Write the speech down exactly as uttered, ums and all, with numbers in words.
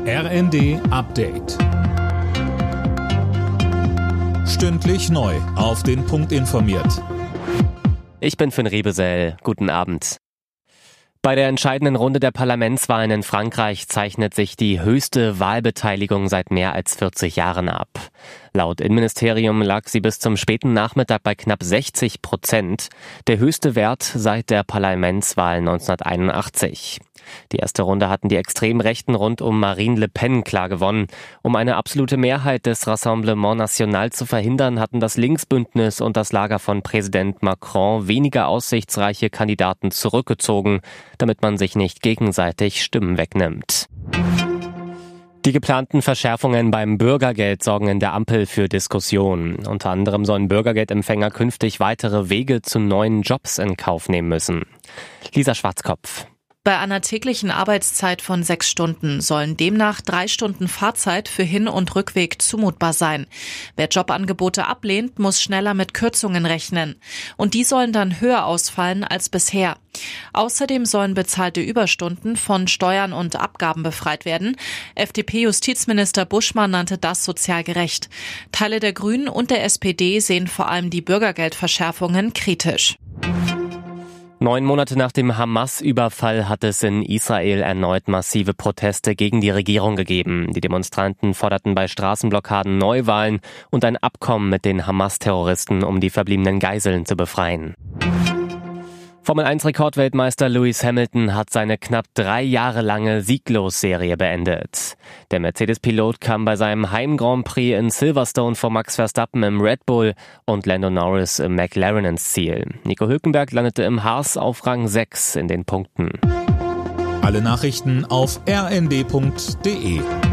R N D Update. Stündlich neu auf den Punkt informiert. Ich bin Finn Rebesell. Guten Abend. Bei der entscheidenden Runde der Parlamentswahlen in Frankreich zeichnet sich die höchste Wahlbeteiligung seit mehr als vierzig Jahren ab. Laut Innenministerium lag sie bis zum späten Nachmittag bei knapp sechzig Prozent, der höchste Wert seit der Parlamentswahl neunzehnhunderteinundachtzig. Die erste Runde hatten die Extremrechten rund um Marine Le Pen klar gewonnen. Um eine absolute Mehrheit des Rassemblement National zu verhindern, hatten das Linksbündnis und das Lager von Präsident Macron weniger aussichtsreiche Kandidaten zurückgezogen, damit man sich nicht gegenseitig Stimmen wegnimmt. Die geplanten Verschärfungen beim Bürgergeld sorgen in der Ampel für Diskussionen. Unter anderem sollen Bürgergeldempfänger künftig weitere Wege zu neuen Jobs in Kauf nehmen müssen. Lisa Schwarzkopf. Bei einer täglichen Arbeitszeit von sechs Stunden sollen demnach drei Stunden Fahrzeit für Hin- und Rückweg zumutbar sein. Wer Jobangebote ablehnt, muss schneller mit Kürzungen rechnen. Und die sollen dann höher ausfallen als bisher. Außerdem sollen bezahlte Überstunden von Steuern und Abgaben befreit werden. F D P-Justizminister Buschmann nannte das sozial gerecht. Teile der Grünen und der S P D sehen vor allem die Bürgergeldverschärfungen kritisch. Neun Monate nach dem Hamas-Überfall hat es in Israel erneut massive Proteste gegen die Regierung gegeben. Die Demonstranten forderten bei Straßenblockaden Neuwahlen und ein Abkommen mit den Hamas-Terroristen, um die verbliebenen Geiseln zu befreien. Formel eins Rekordweltmeister Lewis Hamilton hat seine knapp drei Jahre lange Sieglos-Serie beendet. Der Mercedes-Pilot kam bei seinem Heim-Grand Prix in Silverstone vor Max Verstappen im Red Bull und Lando Norris im McLaren ins Ziel. Nico Hülkenberg landete im Haas auf Rang sechs in den Punkten. Alle Nachrichten auf r n d punkt d e.